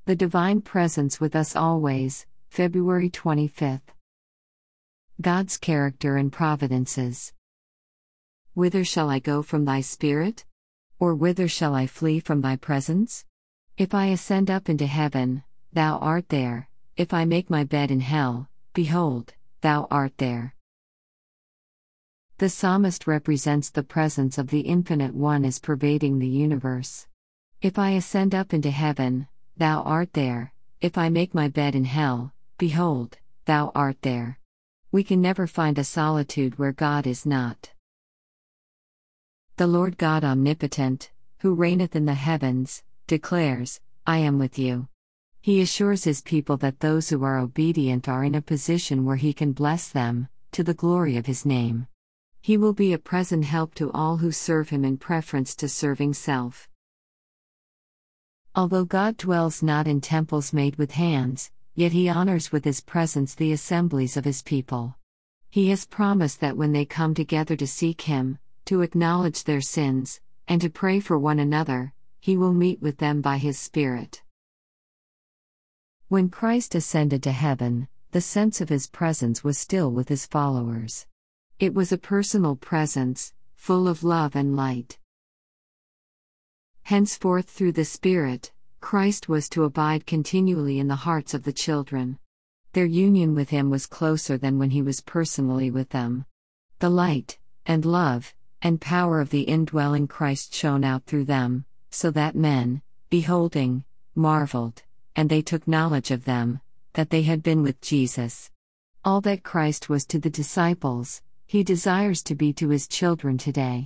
The Divine Presence with Us Always, February 25th. God's Character and Providences. Whither shall I go from thy Spirit? Or whither shall I flee from thy presence? If I ascend up into heaven, thou art there. If I make my bed in hell, behold, thou art there. The psalmist represents the presence of the Infinite One as pervading the universe. If I ascend up into heaven, thou art there. If I make my bed in hell, behold, thou art there. We can never find a solitude where God is not. The Lord God Omnipotent, who reigneth in the heavens, declares, I am with you. He assures his people that those who are obedient are in a position where he can bless them, to the glory of his name. He will be a present help to all who serve him in preference to serving self. Although God dwells not in temples made with hands, yet he honors with his presence the assemblies of his people. He has promised that when they come together to seek him, to acknowledge their sins, and to pray for one another, he will meet with them by his Spirit. When Christ ascended to heaven, the sense of his presence was still with his followers. It was a personal presence, full of love and light. Henceforth, through the Spirit, Christ was to abide continually in the hearts of the children. Their union with him was closer than when he was personally with them. The light, and love, and power of the indwelling Christ shone out through them, so that men, beholding, marveled, and they took knowledge of them, that they had been with Jesus. All that Christ was to the disciples, he desires to be to his children today.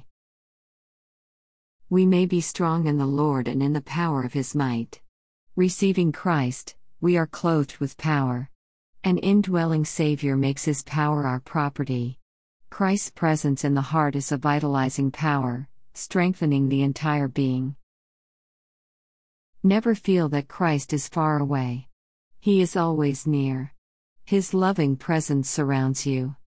We may be strong in the Lord and in the power of his might. Receiving Christ, we are clothed with power. An indwelling Savior makes his power our property. Christ's presence in the heart is a vitalizing power, strengthening the entire being. Never feel that Christ is far away. He is always near. His loving presence surrounds you.